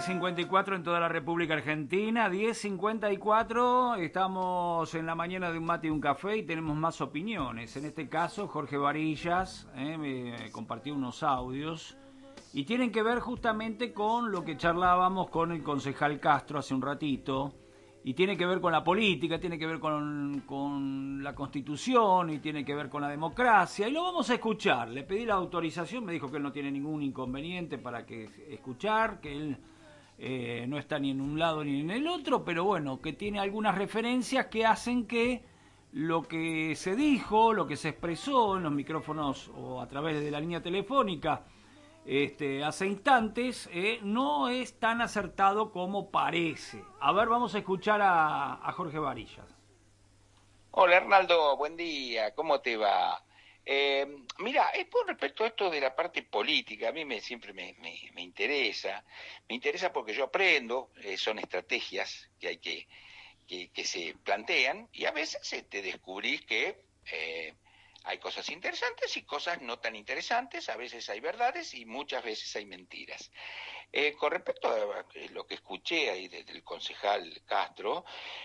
10:54 en toda la República Argentina, 10:54, estamos en la mañana de un mate y un café y tenemos más opiniones. En este caso, Jorge Varillas me compartió unos audios y tienen que ver justamente con lo que charlábamos con el concejal Castro hace un ratito, y tiene que ver con la política, tiene que ver con la Constitución y tiene que ver con la democracia, y lo vamos a escuchar. Le pedí la autorización, me dijo que él no tiene ningún inconveniente para que escuchar, que él no está ni en un lado ni en el otro, pero bueno, que tiene algunas referencias que hacen que lo que se dijo, lo que se expresó en los micrófonos o a través de la línea telefónica hace instantes, no es tan acertado como parece. A ver, vamos a escuchar a Jorge Varillas. Hola Arnaldo, buen día, ¿cómo te va? Mira, con respecto a esto de la parte política, a mí siempre me interesa porque yo aprendo, son estrategias que hay que se plantean y a veces te descubrís que hay cosas interesantes y cosas no tan interesantes, a veces hay verdades y muchas veces hay mentiras. Con respecto a lo que escuché ahí del concejal Castro,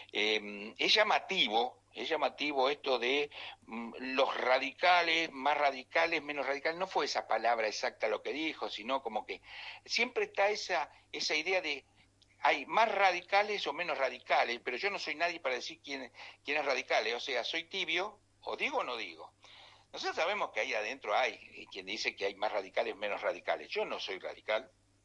es llamativo esto de los radicales, más radicales, menos radicales. No fue esa palabra exacta lo que dijo, sino como que siempre está esa idea de hay más radicales o menos radicales, pero yo no soy nadie para decir quién es radical, o sea, soy tibio, o digo o no digo. Nosotros sabemos que ahí adentro hay quien dice que hay más radicales, menos radicales. Yo no soy radical,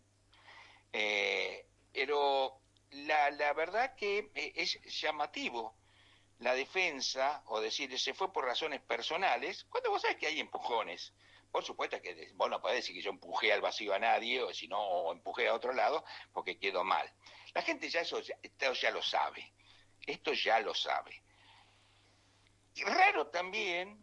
pero la verdad que es llamativo la defensa, o decir, se fue por razones personales, cuando vos sabés que hay empujones. Por supuesto que vos no podés decir que yo empujé al vacío a nadie, o si no, o empujé a otro lado, porque quedó mal. La gente esto ya lo sabe. Esto ya lo sabe. Raro también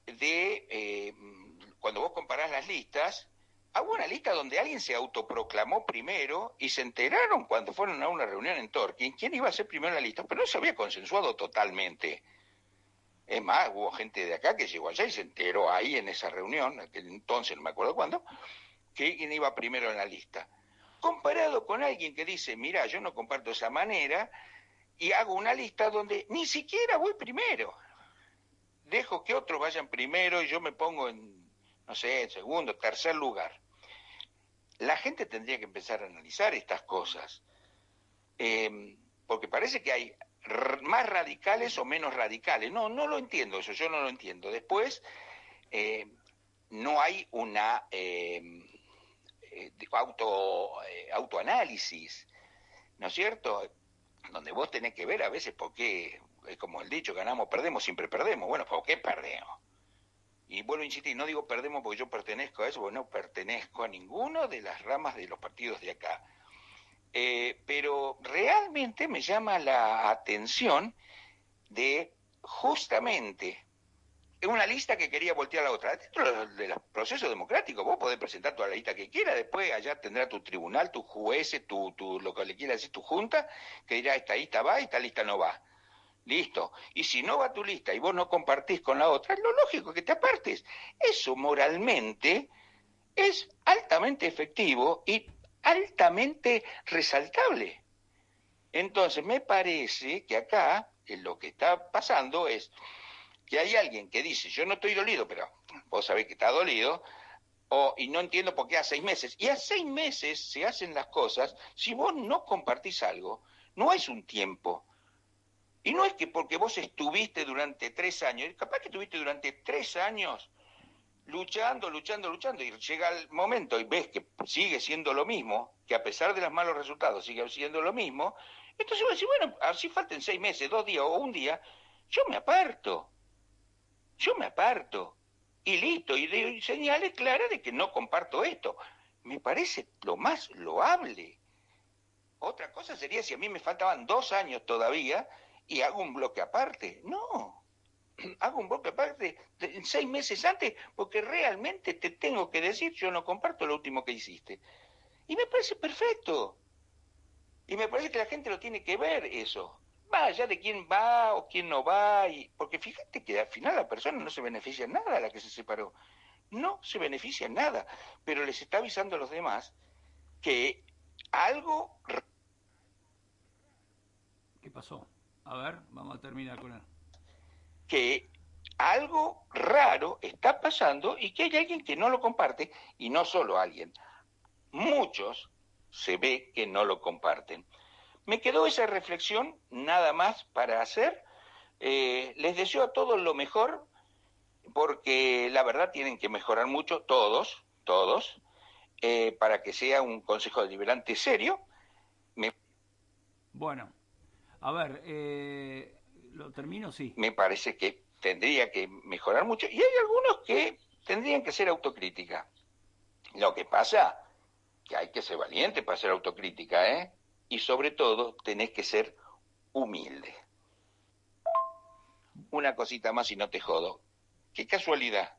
cuando vos comparás las listas, hubo una lista donde alguien se autoproclamó primero y se enteraron cuando fueron a una reunión en Torquín quién iba a ser primero en la lista, pero no se había consensuado totalmente. Es más, hubo gente de acá que llegó allá y se enteró ahí en esa reunión, aquel entonces no me acuerdo cuándo, que quién iba primero en la lista. Comparado con alguien que dice, mira, yo no comparto esa manera y hago una lista donde ni siquiera voy primero. Dejo que otros vayan primero y yo me pongo en, no sé, en segundo, tercer lugar. La gente tendría que empezar a analizar estas cosas, porque parece que hay más radicales o menos radicales. No lo entiendo eso, yo no lo entiendo. Después, no hay una autoanálisis, ¿no es cierto? Donde vos tenés que ver a veces por qué, es como el dicho, ganamos, perdemos, siempre perdemos. Bueno, ¿por qué perdemos? Y vuelvo a insistir, no digo perdemos porque yo pertenezco a eso, porque no pertenezco a ninguno de las ramas de los partidos de acá. Pero realmente me llama la atención de justamente una lista que quería voltear a la otra. Dentro del proceso democrático vos podés presentar toda la lista que quieras, después allá tendrá tu tribunal, tus jueces, lo que le quieras decir, tu junta, que dirá esta lista va, esta lista no va. Listo. Y si no va tu lista y vos no compartís con la otra, es lo lógico que te apartes. Eso moralmente es altamente efectivo y altamente resaltable. Entonces, me parece que acá lo que está pasando es que hay alguien que dice, yo no estoy dolido, pero vos sabés que está dolido, y no entiendo por qué a 6 meses. Y a 6 meses se hacen las cosas, si vos no compartís algo, no es un tiempo. Y no es que porque vos estuviste durante 3 años, capaz que estuviste durante 3 años luchando, y llega el momento y ves que sigue siendo lo mismo, que a pesar de los malos resultados sigue siendo lo mismo, entonces vos decís, bueno, así falten 6 meses, 2 días o un día, yo me aparto, y listo, y doy señales claras de que no comparto esto. Me parece lo más loable. Otra cosa sería si a mí me faltaban 2 años todavía y hago un bloque aparte. No, hago un bloque aparte en 6 meses antes porque realmente te tengo que decir, yo no comparto lo último que hiciste. Y me parece perfecto. Y me parece que la gente lo tiene que ver eso. Más allá de quién va o quién no va. Porque fíjate que al final la persona no se beneficia en nada a la que se separó. No se beneficia en nada. Pero les está avisando a los demás que algo ¿Qué pasó? A ver, vamos a terminar con él. que algo raro está pasando y que hay alguien que no lo comparte, y no solo alguien, muchos se ve que no lo comparten. Me quedó esa reflexión nada más para hacer. Les deseo a todos lo mejor, porque la verdad tienen que mejorar mucho, todos, para que sea un Consejo Deliberante serio. Bueno, a ver, ¿lo termino? Sí. Me parece que tendría que mejorar mucho, y hay algunos que tendrían que ser autocrítica. Lo que pasa que hay que ser valiente para hacer autocrítica, ¿eh? Y sobre todo tenés que ser humilde. Una cosita más y no te jodo. Qué casualidad.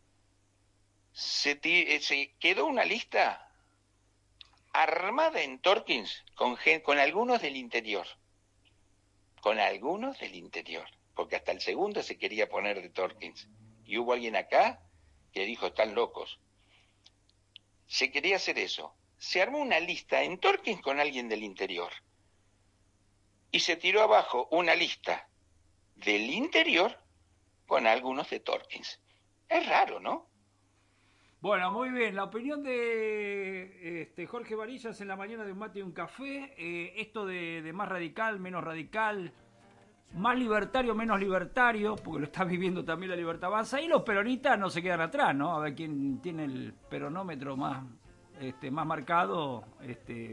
Se quedó una lista armada en Torkins con algunos del interior. Con algunos del interior. Porque hasta el segundo se quería poner de Torkins. Y hubo alguien acá que dijo, están locos. Se quería hacer eso. Se armó una lista en Torkins con alguien del interior. Y se tiró abajo una lista del interior con algunos de Torkins. Es raro, ¿no? Bueno, muy bien. La opinión de Jorge Varillas en la mañana de un mate y un café. Esto de más radical, menos radical, más libertario, menos libertario, porque lo está viviendo también la Libertad Avanza. Y los peronistas no se quedan atrás, ¿no? A ver quién tiene el peronómetro más marcado.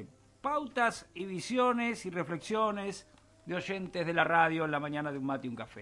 Pautas y visiones y reflexiones de oyentes de la radio en la mañana de un mate y un café.